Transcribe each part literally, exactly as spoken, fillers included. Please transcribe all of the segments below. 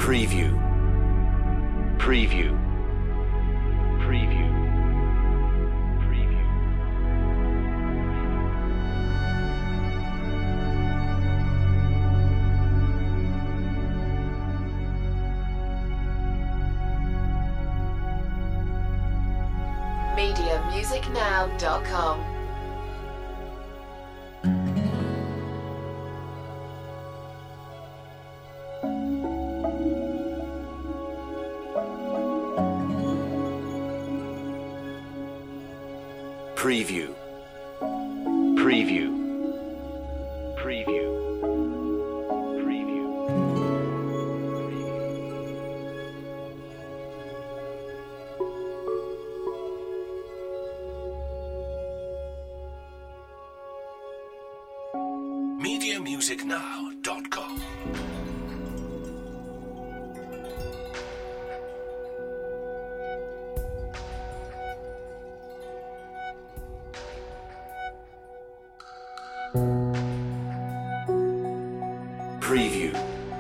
Preview. Preview. Preview. Preview. media music now dot com. Preview. Preview. Preview. Preview. media music now dot com. Preview.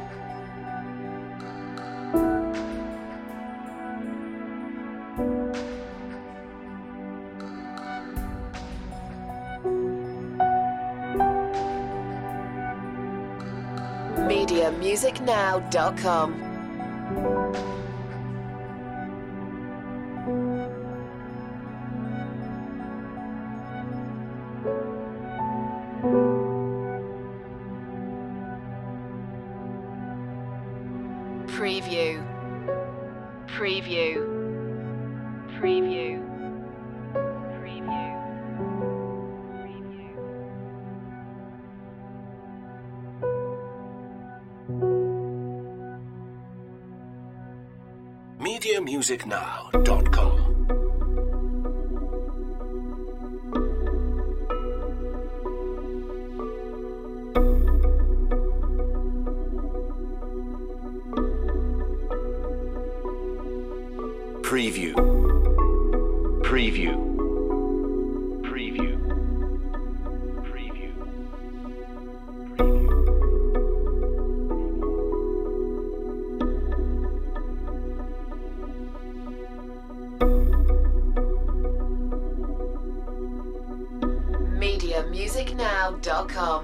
media music now dot com. Preview. Preview. Preview. Preview. Preview. media music now dot com. Preview. Preview. Preview. Preview. media music now dot com.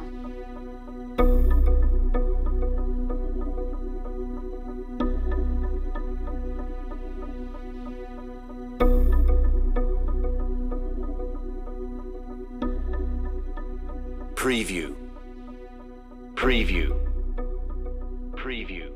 Preview. Preview. Preview.